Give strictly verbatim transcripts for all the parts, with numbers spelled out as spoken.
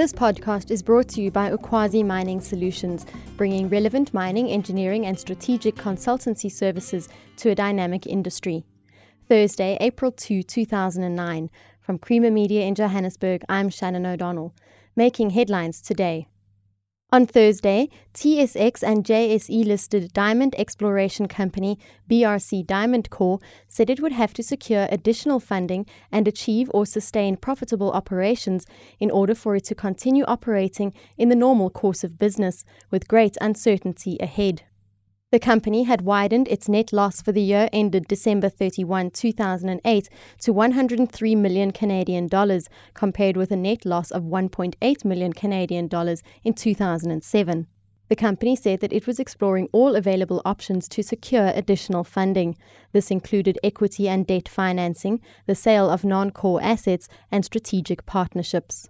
This podcast is brought to you by Ukwazi Mining Solutions, bringing relevant mining, engineering and strategic consultancy services to a dynamic industry. Thursday, April second, two thousand nine. From Creamer Media in Johannesburg, I'm Shannon O'Donnell. Making headlines today. On Thursday, T S X and J S E-listed diamond exploration company B R C Diamond Corp said it would have to secure additional funding and achieve or sustain profitable operations in order for it to continue operating in the normal course of business, with great uncertainty ahead. The company had widened its net loss for the year ended December thirty-first, two thousand eight to one hundred three million Canadian dollars, compared with a net loss of one point eight million Canadian dollars in two thousand seven. The company said that it was exploring all available options to secure additional funding. This included equity and debt financing, the sale of non-core assets, and strategic partnerships.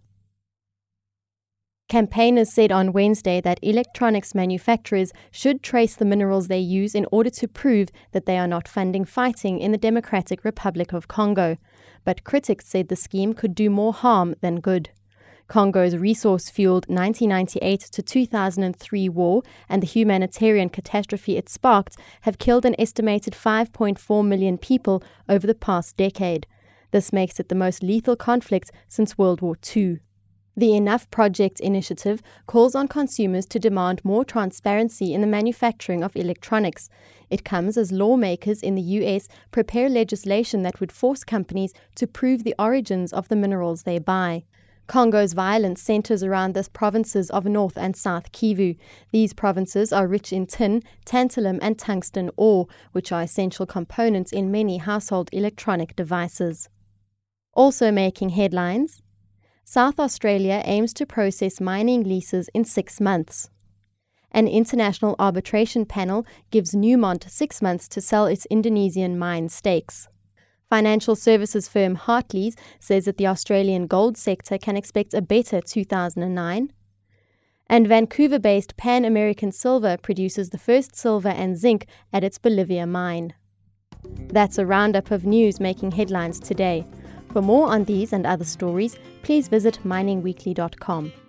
Campaigners said on Wednesday that electronics manufacturers should trace the minerals they use in order to prove that they are not funding fighting in the Democratic Republic of Congo. But critics said the scheme could do more harm than good. Congo's resource-fueled nineteen ninety-eight to two thousand three war and the humanitarian catastrophe it sparked have killed an estimated five point four million people over the past decade. This makes it the most lethal conflict since World War Two. The Enough Project initiative calls on consumers to demand more transparency in the manufacturing of electronics. It comes as lawmakers in the U S prepare legislation that would force companies to prove the origins of the minerals they buy. Congo's violence centers around the provinces of North and South Kivu. These provinces are rich in tin, tantalum and tungsten ore, which are essential components in many household electronic devices. Also making headlines, South Australia aims to process mining leases in six months. An international arbitration panel gives Newmont six months to sell its Indonesian mine stakes. Financial services firm Hartleys says that the Australian gold sector can expect a better two thousand nine. And Vancouver-based Pan American Silver produces the first silver and zinc at its Bolivia mine. That's a roundup of news making headlines today. For more on these and other stories, please visit mining weekly dot com.